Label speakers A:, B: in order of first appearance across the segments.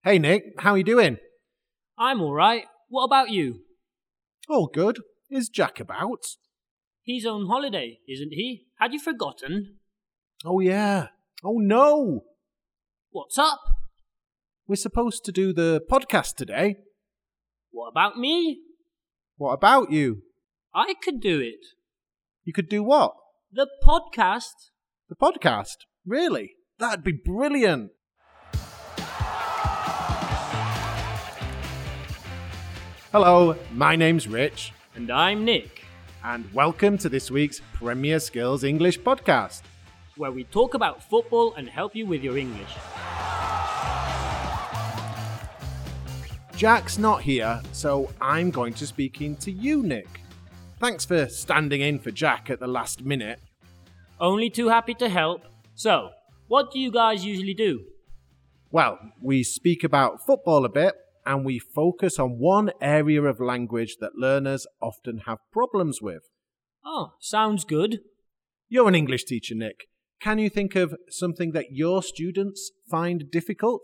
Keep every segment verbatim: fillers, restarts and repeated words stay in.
A: Hey Nick, how are you doing?
B: I'm alright. What about you?
A: All good. Is Jack about?
B: He's on holiday, isn't he? Had you forgotten?
A: Oh yeah. Oh no!
B: What's up?
A: We're supposed to do the podcast today.
B: What about me?
A: What about you?
B: I could do it.
A: You could do what?
B: The podcast.
A: The podcast? Really? That'd be brilliant. Hello, my name's Rich.
B: And I'm Nick,
A: And welcome to this week's Premier Skills English podcast.
B: where we talk about football and help you with your English.
A: Jack's not here, so I'm going to speak to you, Nick. Thanks for standing in for Jack at the last minute.
B: Only too happy to help. So, what do you guys usually do?
A: Well, we speak about football a bit, and we focus on one area of language that learners often have problems with.
B: Oh, sounds good.
A: You're an English teacher, Nick. Can you think of something that your students find difficult?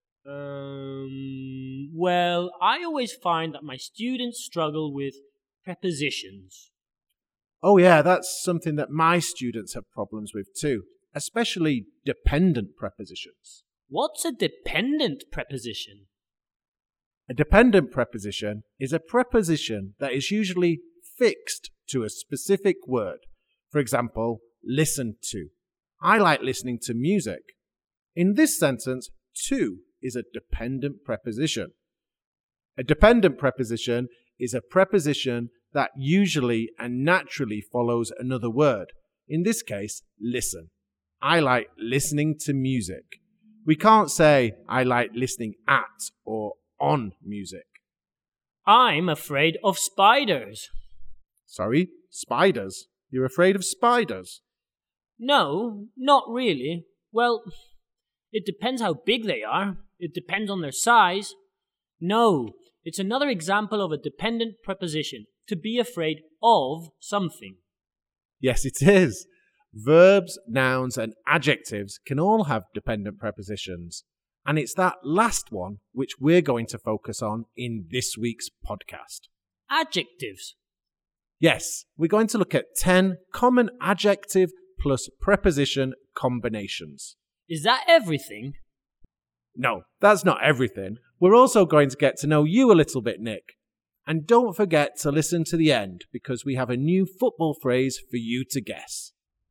B: Um, well, I always find that my students struggle with prepositions.
A: Oh yeah, that's something that my students have problems with too, especially dependent prepositions.
B: What's a dependent preposition?
A: A dependent preposition is a preposition that is usually fixed to a specific word. For example, listen to. I like listening to music. In this sentence, to is a dependent preposition. A dependent preposition is a preposition that usually and naturally follows another word. In this case, listen. I like listening to music. We can't say I like listening at or on music.
B: I'm afraid of spiders.
A: Sorry, spiders. You're afraid of spiders?
B: No, not really. Well, it depends how big they are. It depends on their size. No, it's another example of a dependent preposition, to be afraid of something.
A: Yes, it is. Verbs, nouns, and adjectives can all have dependent prepositions. And it's that last one which we're going to focus on in this week's podcast.
B: Adjectives.
A: Yes, we're going to look at ten common adjective plus preposition combinations.
B: Is that everything?
A: No, that's not everything. We're also going to get to know you a little bit, Nick. And don't forget to listen to the end because we have a new football phrase for you to guess.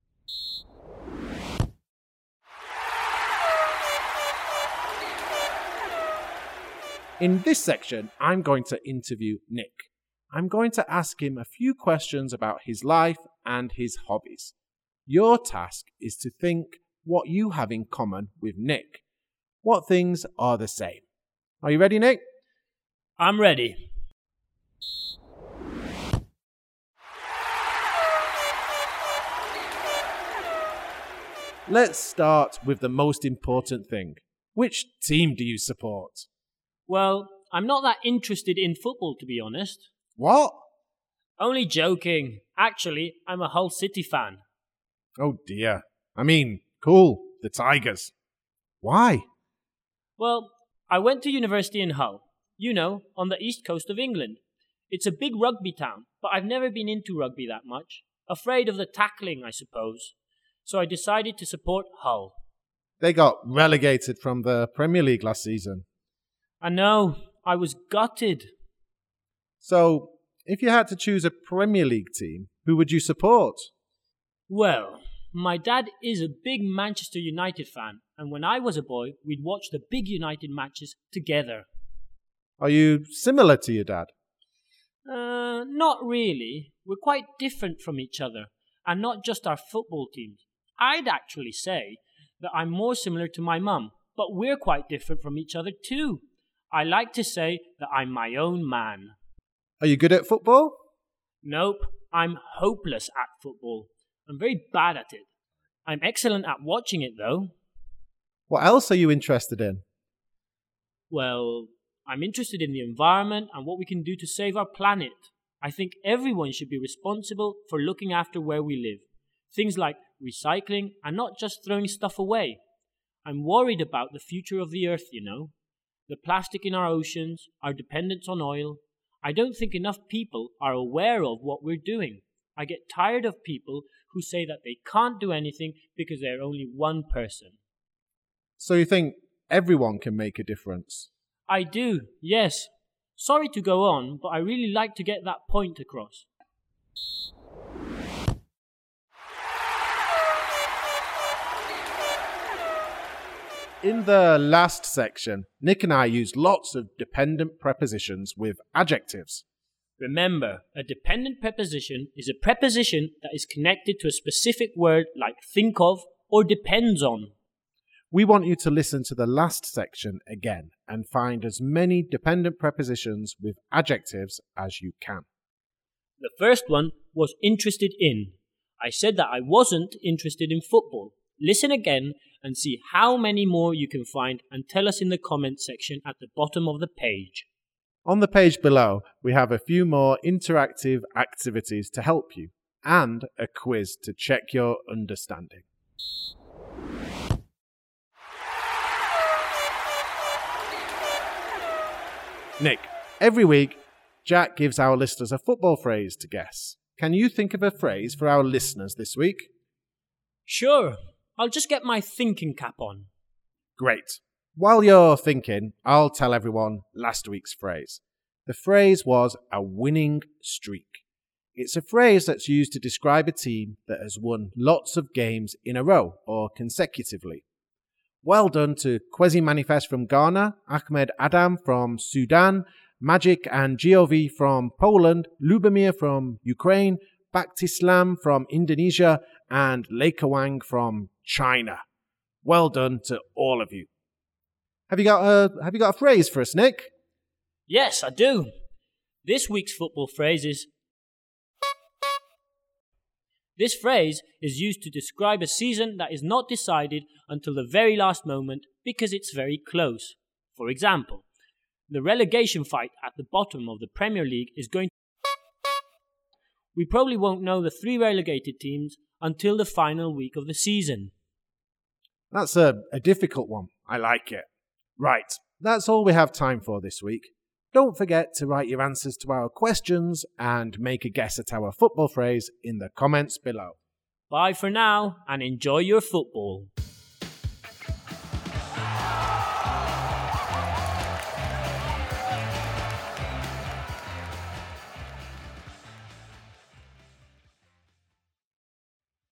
A: In this section, I'm going to interview Nick. I'm going to ask him a few questions about his life and his hobbies. Your task is to think what you have in common with Nick. What things are the same? Are you ready, Nick?
B: I'm ready.
A: Let's start with the most important thing. Which team do you support?
B: Well, I'm not that interested in football, to be honest.
A: What?
B: Only joking. Actually, I'm a Hull City fan.
A: Oh dear. I mean, cool, the Tigers. Why?
B: Well, I went to university in Hull, you know, on the east coast of England. It's a big rugby town, but I've never been into rugby that much. Afraid of the tackling, I suppose. So I decided to support Hull.
A: They got relegated from the Premier League last season.
B: I know, I was gutted.
A: So, if you had to choose a Premier League team, who would you support?
B: Well, my dad is a big Manchester United fan, and when I was a boy, we'd watch the big United matches together.
A: Are you similar to your dad?
B: Uh, not really. We're quite different from each other, and not just our football teams. I'd actually say that I'm more similar to my mum, but we're quite different from each other too. I like to say that I'm my own man.
A: Are you good at football?
B: Nope, I'm hopeless at football. I'm very bad at it. I'm excellent at watching it though.
A: What else are you interested in?
B: Well, I'm interested in the environment and what we can do to save our planet. I think everyone should be responsible for looking after where we live. Things like recycling and not just throwing stuff away. I'm worried about the future of the earth, you know. the plastic in our oceans, our dependence on oil. I don't think enough people are aware of what we're doing. I get tired of people who say that they can't do anything because they're only one person.
A: So you think everyone can make a difference?
B: I do, yes. Sorry to go on, but I really like to get that point across.
A: In the last section, Nick and I used lots of dependent prepositions with adjectives.
B: Remember, a dependent preposition is a preposition that is connected to a specific word like think of or depends on.
A: We want you to listen to the last section again and find as many dependent prepositions with adjectives as you can.
B: The first one was interested in. I said that I wasn't interested in football. Listen again and see how many more you can find and tell us in the comments section at the bottom of the page.
A: On the page below, we have a few more interactive activities to help you and a quiz to check your understanding. Nick, every week, Jack gives our listeners a football phrase to guess. Can you think of a phrase for our listeners this week?
B: Sure. I'll just get my thinking cap on.
A: Great. While you're thinking, I'll tell everyone last week's phrase. The phrase was a winning streak. It's a phrase that's used to describe a team that has won lots of games in a row or consecutively. Well done to Kwesi Manifest from Ghana, Ahmed Adam from Sudan, Magic and Giovi from Poland, Lubomir from Ukraine, Baktislam from Indonesia, and Leica Wang from China. Well done to all of you. Have you got a Have you got a phrase for us, Nick?
B: Yes, I do. This week's football phrase is... This phrase is used to describe a season that is not decided until the very last moment because it's very close. For example, the relegation fight at the bottom of the Premier League is going to... We probably won't know the three relegated teams until the final week of the season.
A: That's a, a difficult one. I like it. Right, that's all we have time for this week. Don't forget to write your answers to our questions and make a guess at our football phrase in the comments below.
B: Bye for now and enjoy your football.